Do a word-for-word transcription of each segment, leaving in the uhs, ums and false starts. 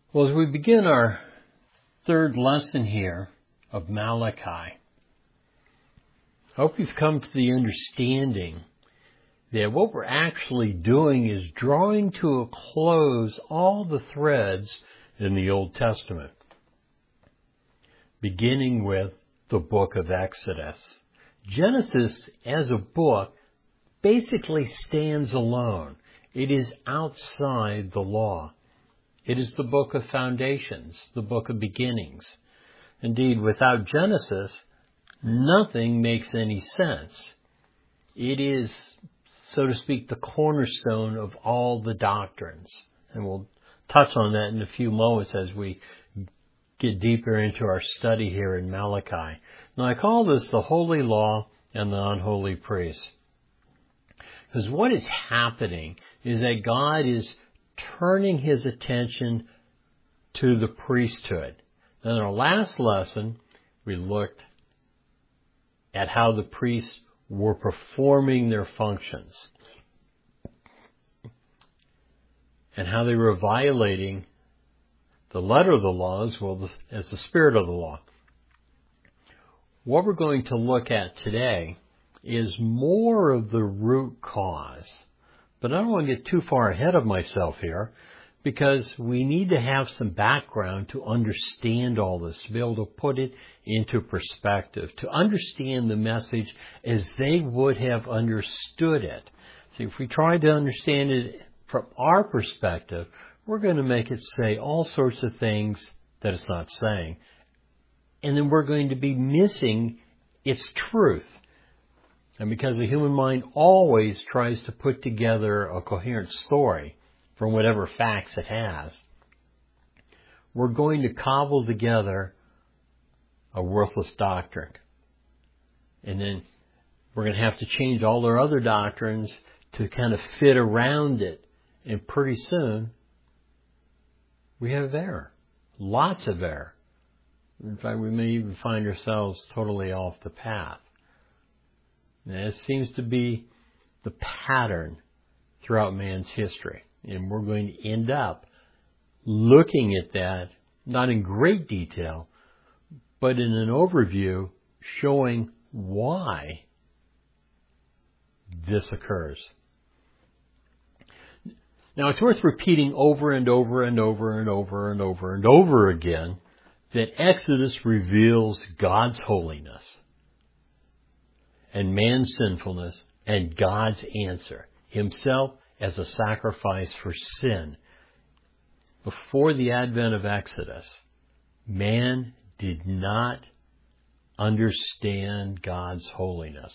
Well, as we begin our third lesson here of Malachi, I hope you've come to the understanding that what we're actually doing is drawing to a close all the threads in the Old Testament, beginning with the book of Exodus. Genesis, as a book, basically stands alone. It is outside the law. It is the book of foundations, the book of beginnings. Indeed, without Genesis, nothing makes any sense. It is, so to speak, the cornerstone of all the doctrines. And we'll touch on that in a few moments as we get deeper into our study here in Malachi. Now, I call this the holy law and the unholy priest. Because what is happening is that God is turning his attention to the priesthood. Now, in our last lesson, we looked at how the priests were performing their functions and how they were violating the letter of the law as well as the spirit of the law. What we're going to look at today is more of the root cause. But I don't want to get too far ahead of myself here, because we need to have some background to understand all this, to be able to put it into perspective, to understand the message as they would have understood it. See, if we try to understand it from our perspective, we're going to make it say all sorts of things that it's not saying. And then we're going to be missing its truth. And because the human mind always tries to put together a coherent story from whatever facts it has, we're going to cobble together a worthless doctrine. And then we're going to have to change all our other doctrines to kind of fit around it. And pretty soon, we have error. Lots of error. In fact, we may even find ourselves totally off the path. And it seems to be the pattern throughout man's history. And we're going to end up looking at that, not in great detail, but in an overview showing why this occurs. Now, it's worth repeating over and over and over and over and over and over again that Exodus reveals God's holiness and man's sinfulness and God's answer, himself as a sacrifice for sin. Before the advent of Exodus, man did not understand God's holiness.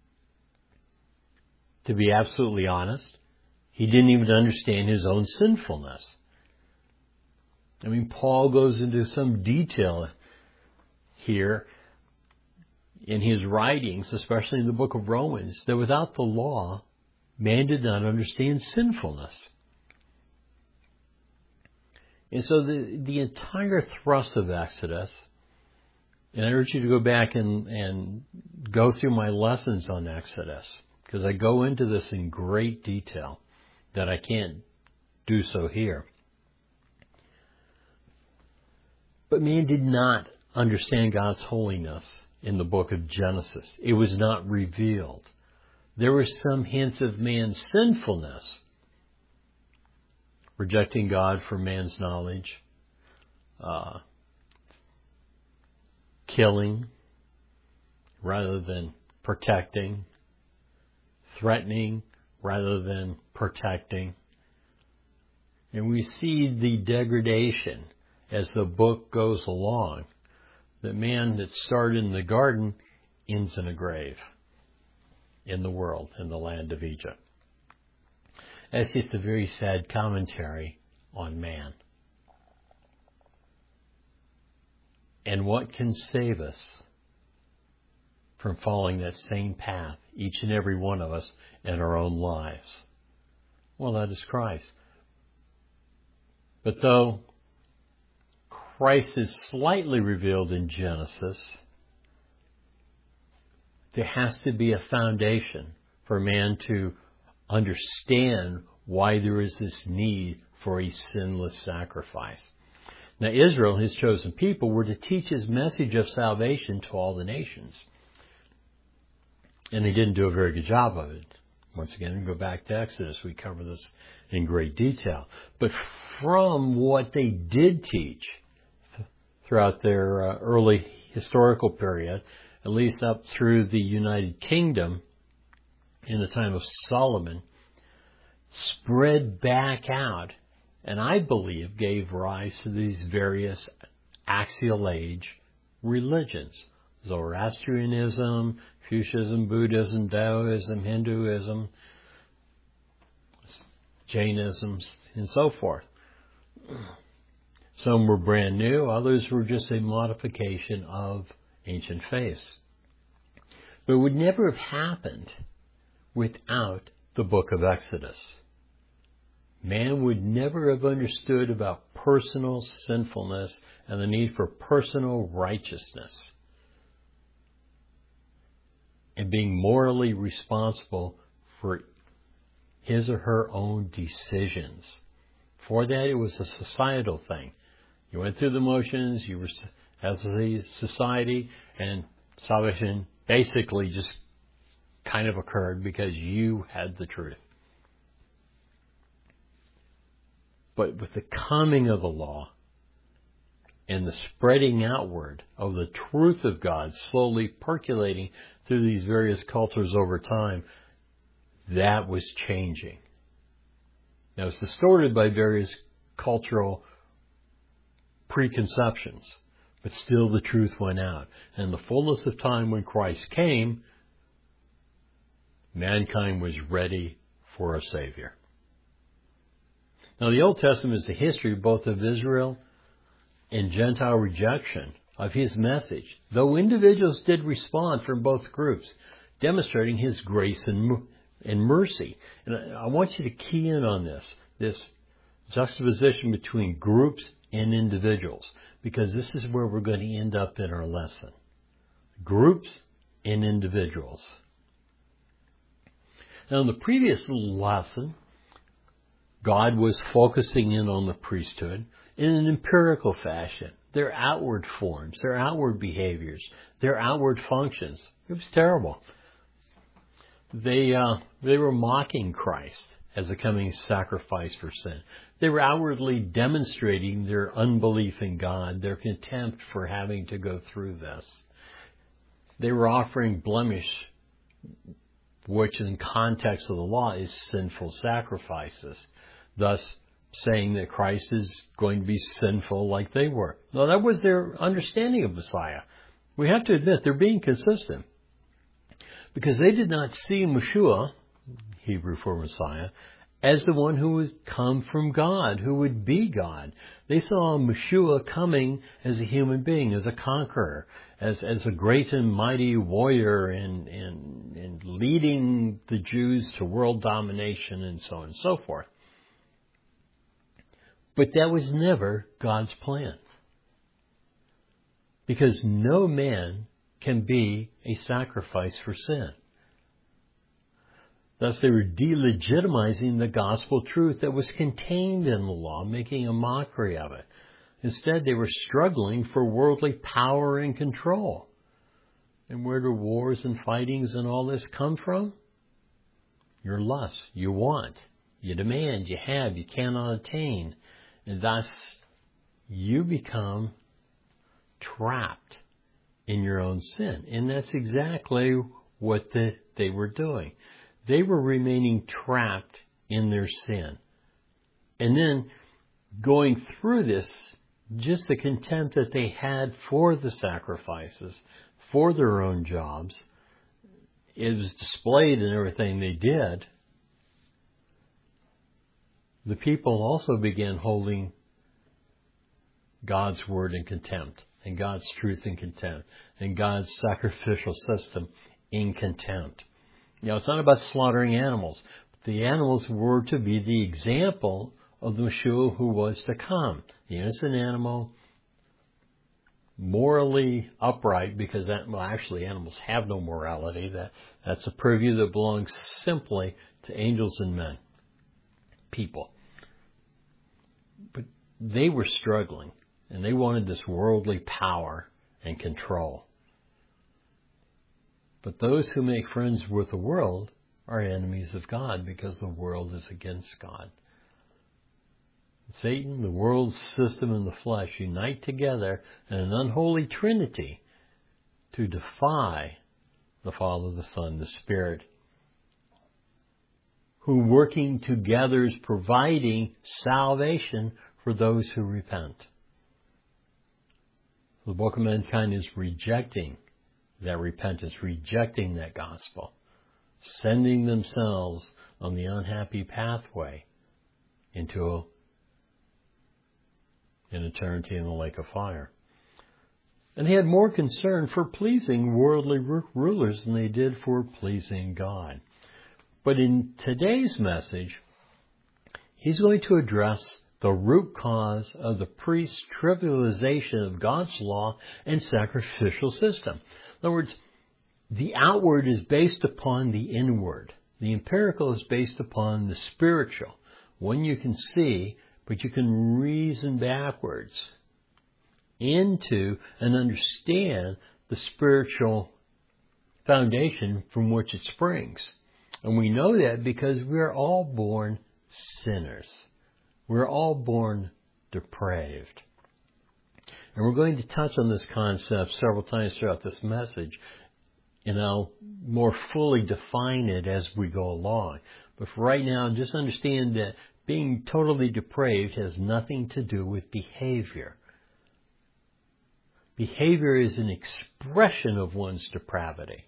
To be absolutely honest, he didn't even understand his own sinfulness. I mean, Paul goes into some detail here in his writings, especially in the book of Romans, that without the law, man did not understand sinfulness. And so the, the entire thrust of Exodus, and I urge you to go back and, and go through my lessons on Exodus, because I go into this in great detail that I can't do so here. But man did not understand God's holiness in the book of Genesis. It was not revealed. There were some hints of man's sinfulness, rejecting God for man's knowledge, uh, killing rather than protecting, threatening rather than protecting. And we see the degradation as the book goes along. The man that started in the garden ends in a grave in the world, in the land of Egypt. That's just a very sad commentary on man. And what can save us from following that same path, each and every one of us, in our own lives? Well, that is Christ. But though Christ is slightly revealed in Genesis, there has to be a foundation for man to understand why there is this need for a sinless sacrifice. Now Israel, his chosen people, were to teach his message of salvation to all the nations. And they didn't do a very good job of it. Once again, we go back to Exodus. We cover this in great detail. But from what they did teach throughout their uh, early historical period, at least up through the United Kingdom in the time of Solomon, spread back out, and I believe gave rise to these various axial age religions. Zoroastrianism, Confucianism, Buddhism, Taoism, Hinduism, Jainism, and so forth. Some were brand new, others were just a modification of ancient faiths. But it would never have happened without the book of Exodus. Man would never have understood about personal sinfulness and the need for personal righteousness and being morally responsible for his or her own decisions. For that, it was a societal thing. You went through the motions, you were as a society, and salvation basically just kind of occurred because you had the truth. But with the coming of the law and the spreading outward of the truth of God slowly percolating through these various cultures over time, that was changing. Now it's distorted by various cultural preconceptions, but still the truth went out. And the fullness of time when Christ came, mankind was ready for a Savior. Now the Old Testament is the history both of Israel and Gentile rejection of his message, though individuals did respond from both groups, demonstrating his grace and, and mercy. And I want you to key in on this, this juxtaposition between groups and individuals, because this is where we're going to end up in our lesson. Groups and individuals. Now in the previous lesson, God was focusing in on the priesthood in an empirical fashion. Their outward forms, their outward behaviors, their outward functions. It was terrible. They uh, they were mocking Christ as a coming sacrifice for sin. They were outwardly demonstrating their unbelief in God, their contempt for having to go through this. They were offering blemish, which in context of the law is sinful sacrifices, thus saying that Christ is going to be sinful like they were. No, that was their understanding of Messiah. We have to admit they're being consistent, because they did not see Meshua, Hebrew for Messiah, as the one who would come from God, who would be God. They saw Meshua coming as a human being, as a conqueror, as as a great and mighty warrior, and and and leading the Jews to world domination, and so on and so forth. But that was never God's plan, because no man can be a sacrifice for sin. Thus they were delegitimizing the gospel truth that was contained in the law, making a mockery of it. Instead, they were struggling for worldly power and control. And where do wars and fightings and all this come from? Your lust. You want. You demand. You have. You cannot attain. And thus, you become trapped in your own sin. And that's exactly what the, they were doing. They were remaining trapped in their sin. And then going through this, just the contempt that they had for the sacrifices, for their own jobs, it was displayed in everything they did. The people also began holding God's word in contempt, and God's truth in contempt, and God's sacrificial system in contempt. You know, it's not about slaughtering animals. The animals were to be the example of the Messiah who was to come. The innocent animal, morally upright, because that, well, actually animals have no morality. That That's a purview that belongs simply to angels and men, people. But they were struggling. And they wanted this worldly power and control. But those who make friends with the world are enemies of God, because the world is against God. Satan, the world's system, and the flesh unite together in an unholy trinity to defy the Father, the Son, the Spirit, who working together is providing salvation for those who repent. The bulk of mankind is rejecting that repentance, rejecting that gospel, sending themselves on the unhappy pathway into an eternity in the lake of fire. And they had more concern for pleasing worldly rulers than they did for pleasing God. But in today's message, he's going to address the root cause of the priest's trivialization of God's law and sacrificial system. In other words, the outward is based upon the inward. The empirical is based upon the spiritual. One you can see, but you can reason backwards into and understand the spiritual foundation from which it springs. And we know that because we are all born sinners. We're all born depraved. And we're going to touch on this concept several times throughout this message, and I'll more fully define it as we go along. But for right now, just understand that being totally depraved has nothing to do with behavior. Behavior is an expression of one's depravity.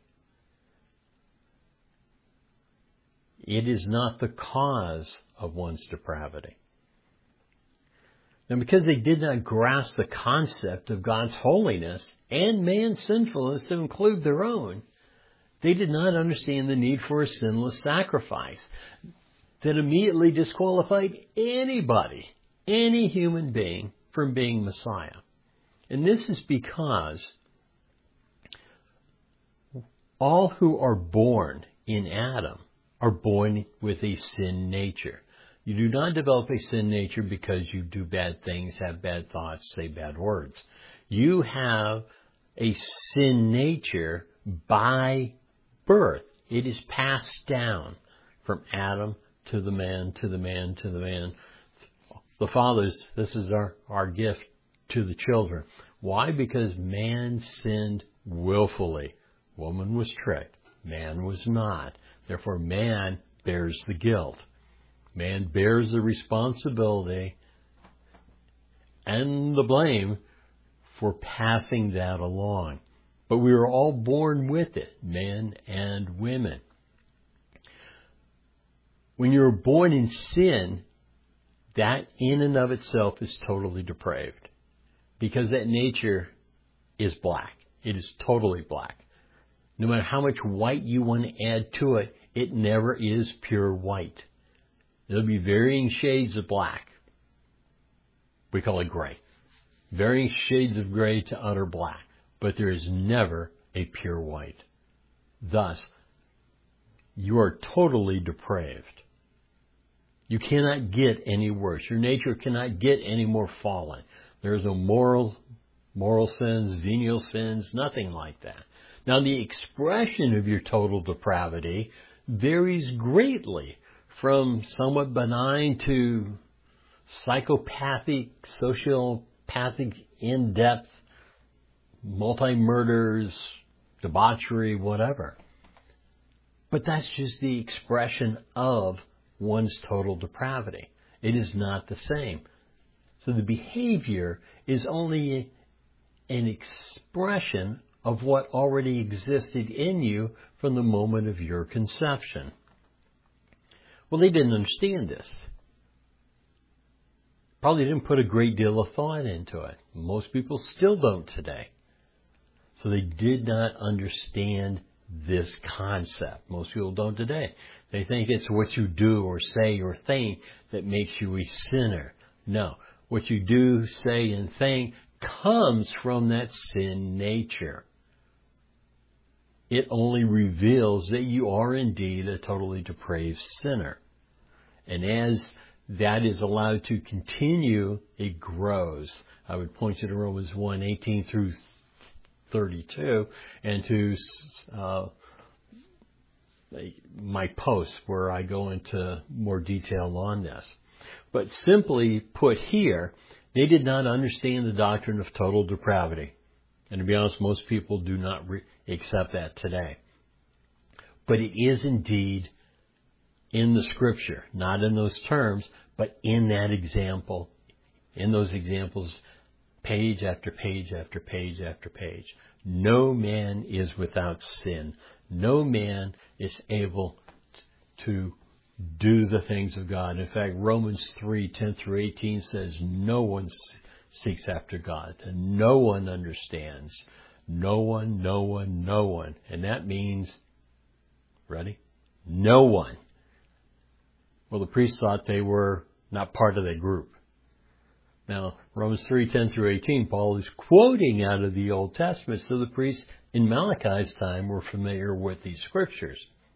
It is not the cause of one's depravity. Now, because they did not grasp the concept of God's holiness and man's sinfulness to include their own, they did not understand the need for a sinless sacrifice that immediately disqualified anybody, any human being, from being Messiah. And this is because all who are born in Adam are born with a sin nature. You do not develop a sin nature because you do bad things, have bad thoughts, say bad words. You have a sin nature by birth. It is passed down from Adam to the man, to the man, to the man. The fathers, this is our, our gift to the children. Why? Because man sinned willfully. Woman was tricked. Man was not. Therefore, man bears the guilt. Man bears the responsibility and the blame for passing that along. But we are all born with it, men and women. When you're born in sin, that in and of itself is totally depraved. Because that nature is black. It is totally black. No matter how much white you want to add to it, it never is pure white. There'll be varying shades of black. We call it gray. Varying shades of gray to utter black. But there is never a pure white. Thus, you are totally depraved. You cannot get any worse. Your nature cannot get any more fallen. There is no moral, moral sins, venial sins, nothing like that. Now, the expression of your total depravity varies greatly, from somewhat benign to psychopathic, sociopathic, in-depth, multi-murders, debauchery, whatever. But that's just the expression of one's total depravity. It is not the same. So the behavior is only an expression of what already existed in you from the moment of your conception. Well, they didn't understand this. Probably didn't put a great deal of thought into it. Most people still don't today. So they did not understand this concept. Most people don't today. They think it's what you do or say or think that makes you a sinner. No. What you do, say, and think comes from that sin nature. It only reveals that you are indeed a totally depraved sinner. And as that is allowed to continue, it grows. I would point you to Romans one, eighteen through thirty-two, and to uh, my posts where I go into more detail on this. But simply put here, they did not understand the doctrine of total depravity. And to be honest, most people do not re- accept that today. But it is indeed in the Scripture, not in those terms, but in that example, in those examples, page after page after page after page. No man is without sin. No man is able to do the things of God. In fact, Romans three, ten through eighteen says no one seeks after God, and no one understands. No one, no one, no one. And that means, ready? No one. Well, the priests thought they were not part of that group. Now, Romans three, ten through eighteen, Paul is quoting out of the Old Testament, so the priests in Malachi's time were familiar with these scriptures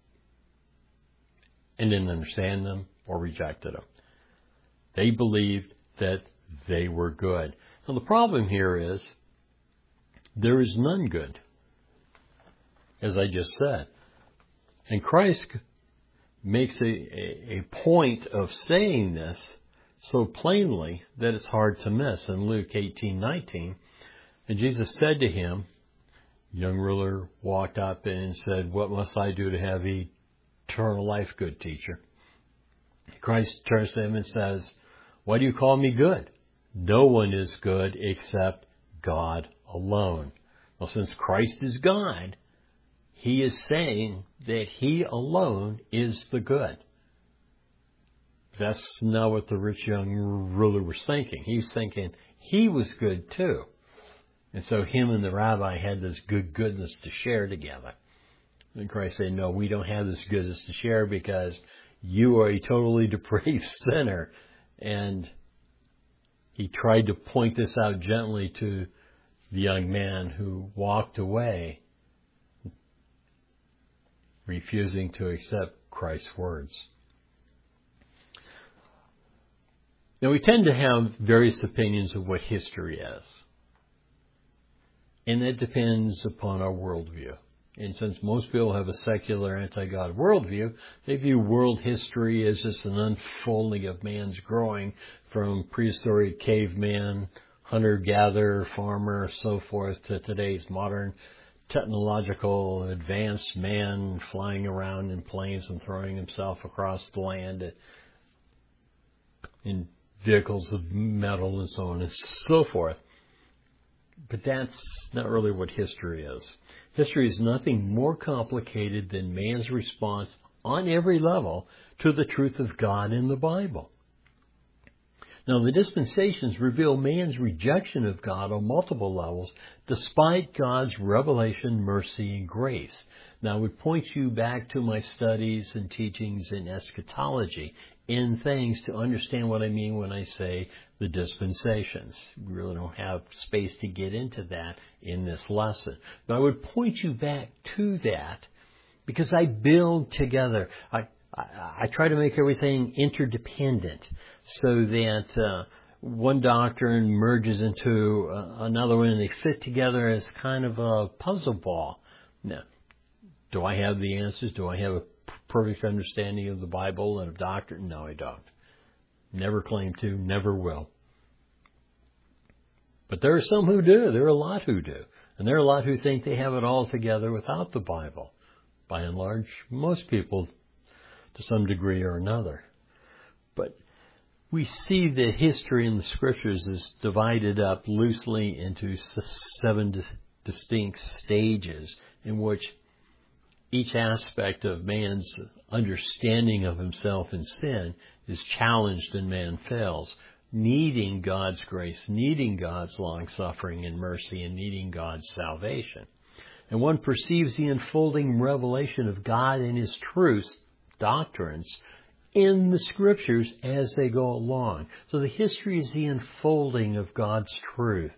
and didn't understand them or rejected them. They believed that they were good. Now, the problem here is there is none good, as I just said. And Christ makes a, a, a point of saying this so plainly that it's hard to miss. In Luke eighteen nineteen, and Jesus said to him, young ruler walked up and said, "What must I do to have eternal life, good teacher?" Christ turns to him and says, "Why do you call me good? No one is good except God alone." Well, since Christ is God, he is saying that he alone is the good. That's not what the rich young ruler was thinking. He was thinking he was good too. And so him and the rabbi had this good goodness to share together. And Christ said, "No, we don't have this goodness to share because you are a totally depraved sinner." And he tried to point this out gently to the young man who walked away, refusing to accept Christ's words. Now, we tend to have various opinions of what history is. And that depends upon our worldview. And since most people have a secular anti-God worldview, they view world history as just an unfolding of man's growing from prehistoric caveman, hunter-gatherer, farmer, so forth, to today's modern technological advanced man flying around in planes and throwing himself across the land in vehicles of metal and so on and so forth. But that's not really what history is. History is nothing more complicated than man's response on every level to the truth of God in the Bible. Now, the dispensations reveal man's rejection of God on multiple levels, despite God's revelation, mercy, and grace. Now, I would point you back to my studies and teachings in eschatology in things to understand what I mean when I say the dispensations. We really don't have space to get into that in this lesson. But I would point you back to that because I build together. I, I, I try to make everything interdependent so that uh, one doctrine merges into uh, another one and they fit together as kind of a puzzle ball. Now, do I have the answers? Do I have a perfect understanding of the Bible and of doctrine? No, I don't. Never claim to, never will. But there are some who do. There are a lot who do. And there are a lot who think they have it all together without the Bible. By and large, most people, to some degree or another. But we see that history in the Scriptures is divided up loosely into seven distinct stages in which each aspect of man's understanding of himself in sin is challenged and man fails, needing God's grace, needing God's long-suffering and mercy, and needing God's salvation. And one perceives the unfolding revelation of God and His truths, doctrines, in the Scriptures as they go along. So the history is the unfolding of God's truth.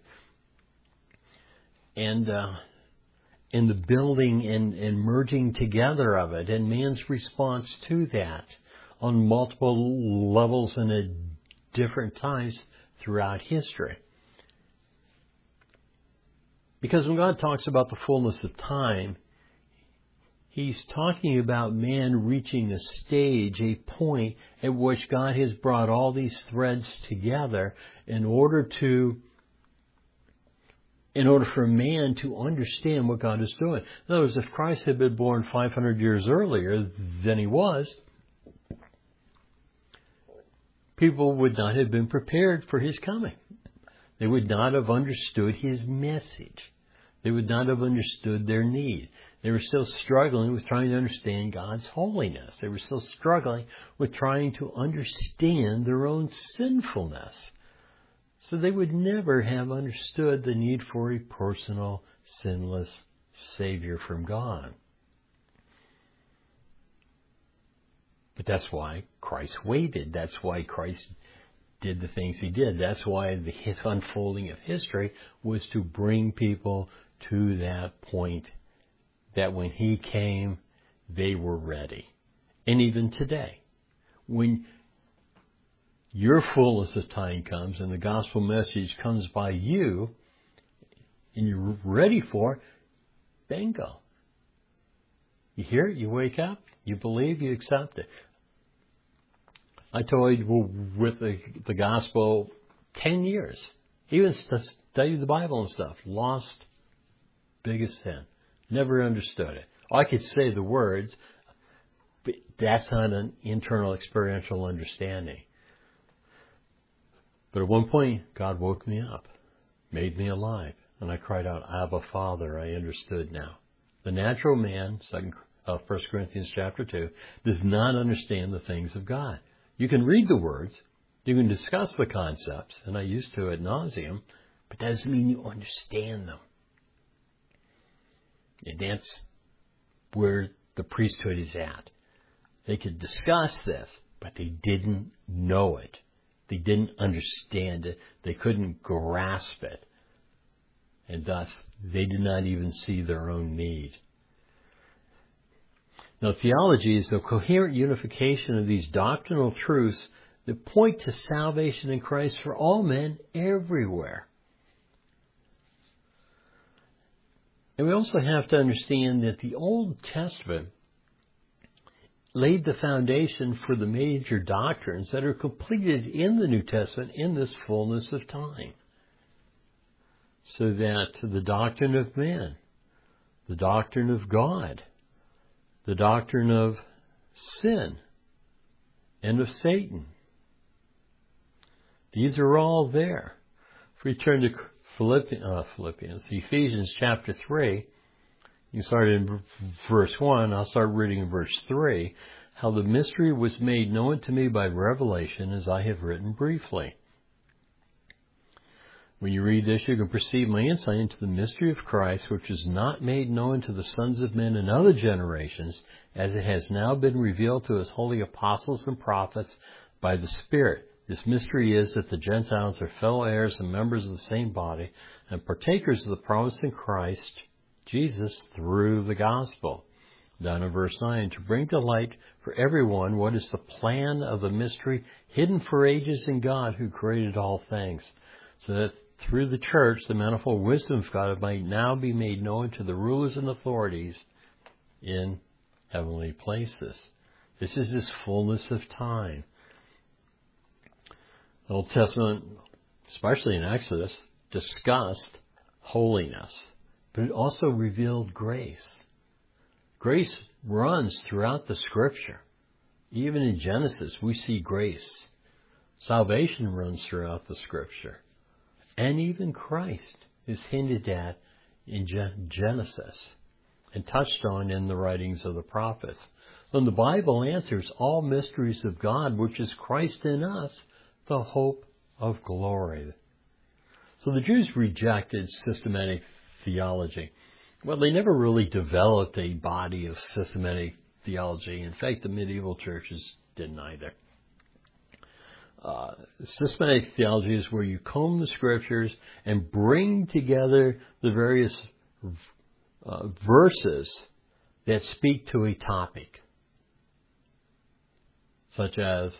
And, uh, and the building and, and merging together of it, and man's response to that on multiple levels and at different times throughout history. Because when God talks about the fullness of time, He's talking about man reaching a stage, a point at which God has brought all these threads together in order to, in order for man to understand what God is doing. In other words, if Christ had been born five hundred years earlier than He was, people would not have been prepared for His coming. They would not have understood His message. They would not have understood their need. They were still struggling with trying to understand God's holiness. They were still struggling with trying to understand their own sinfulness. So they would never have understood the need for a personal, sinless Savior from God. But that's why Christ waited. That's why Christ did the things He did. That's why the unfolding of history was to bring people to that point that when He came, they were ready. And even today, when your fullness of time comes and the gospel message comes by you and you're ready for it, bingo. You hear it, you wake up, you believe, you accept it. I toyed with the, the gospel ten years. Even studied the Bible and stuff. Lost biggest sin. Never understood it. I could say the words, but that's not an internal experiential understanding. But at one point, God woke me up, made me alive, and I cried out, Abba, Father, I understood now. The natural man, second, uh, First Corinthians chapter two, does not understand the things of God. You can read the words, you can discuss the concepts, and I used to ad nauseum, but that doesn't mean you understand them. And that's where the priesthood is at. They could discuss this, but they didn't know it. They didn't understand it. They couldn't grasp it. And thus, they did not even see their own need. Now, theology is the coherent unification of these doctrinal truths that point to salvation in Christ for all men everywhere. And we also have to understand that the Old Testament laid the foundation for the major doctrines that are completed in the New Testament in this fullness of time. So that the doctrine of man, the doctrine of God, the doctrine of sin and of Satan, these are all there. If we turn to Philippians, uh, Philippians, Ephesians chapter three, you start in verse one, I'll start reading in verse three, how the mystery was made known to me by revelation, as I have written briefly. When you read this, you can perceive my insight into the mystery of Christ, which is not made known to the sons of men in other generations, as it has now been revealed to His holy apostles and prophets by the Spirit. This mystery is that the Gentiles are fellow heirs and members of the same body, and partakers of the promise in Christ Jesus through the gospel. Down in verse nine, to bring to light for everyone what is the plan of the mystery hidden for ages in God who created all things, so that through the church the manifold wisdom of God might now be made known to the rulers and authorities in heavenly places. This is this fullness of time. The Old Testament, especially in Exodus, discussed holiness, but it also revealed grace. Grace runs throughout the Scripture. Even in Genesis, we see grace. Salvation runs throughout the Scripture. And even Christ is hinted at in Genesis and touched on in the writings of the prophets. When the Bible answers all mysteries of God, which is Christ in us, the hope of glory. So the Jews rejected systematic theology. Well, they never really developed a body of systematic theology. In fact, the medieval churches didn't either. Uh, systematic theology is where you comb the Scriptures and bring together the various uh, verses that speak to a topic, such as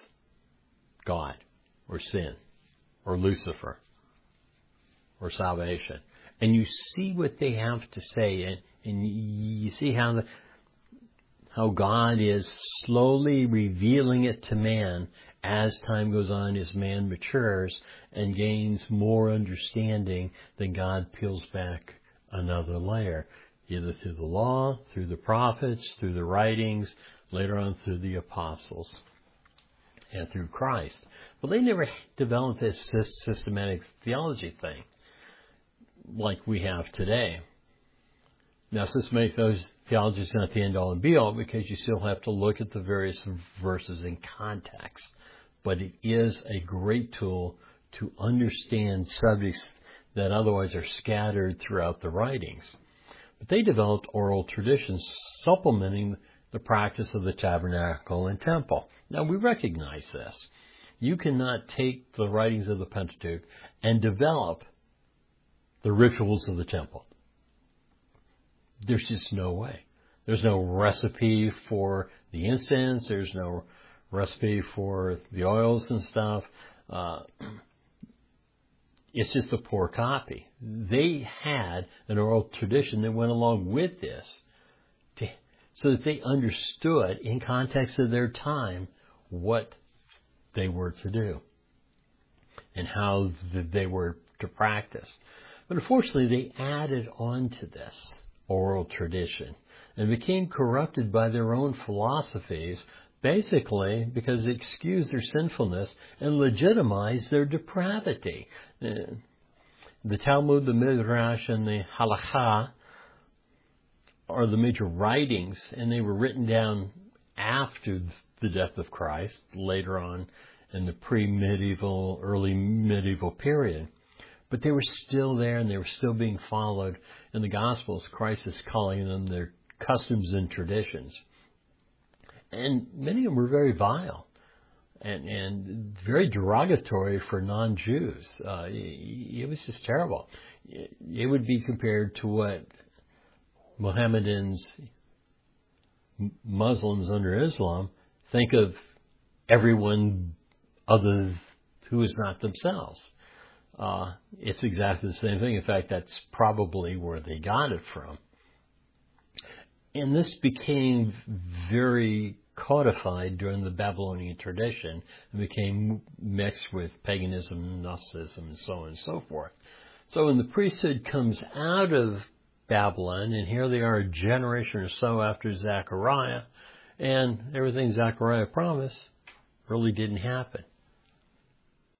God, or sin, or Lucifer, or salvation. and you see what they have to say, and, and you see how the, how God is slowly revealing it to man as time goes on, as man matures and gains more understanding, then God peels back another layer, either through the law, through the prophets, through the writings, later on through the apostles, and through Christ. But they never developed this systematic theology thing like we have today. Now, systematic theology is not the end-all and be-all, because you still have to look at the various verses in context. But it is a great tool to understand subjects that otherwise are scattered throughout the writings. But they developed oral traditions supplementing the practice of the tabernacle and temple. Now, we recognize this. You cannot take the writings of the Pentateuch and develop the rituals of the temple. There's just no way. There's no recipe for the incense. There's no recipe for the oils and stuff. Uh, it's just a poor copy. They had an oral tradition that went along with this to, so that they understood in context of their time what they were to do and how they were to practice. But unfortunately, they added on to this oral tradition and became corrupted by their own philosophies, basically because they excused their sinfulness and legitimized their depravity. The Talmud, the Midrash, and the Halakha are the major writings, and they were written down after the death of Christ, later on in the pre-medieval, early medieval period. But they were still there, and they were still being followed. In the Gospels, Christ is calling them their customs and traditions. And many of them were very vile and, and very derogatory for non-Jews. Uh, it, it was just terrible. It, it would be compared to what Mohammedans, Muslims under Islam, think of everyone other who is not themselves. Uh, it's exactly the same thing. In fact, that's probably where they got it from. And this became very codified during the Babylonian tradition and became mixed with paganism, Gnosticism, and so on and so forth. So when the priesthood comes out of Babylon, and here they are a generation or so after Zechariah, and everything Zechariah promised really didn't happen.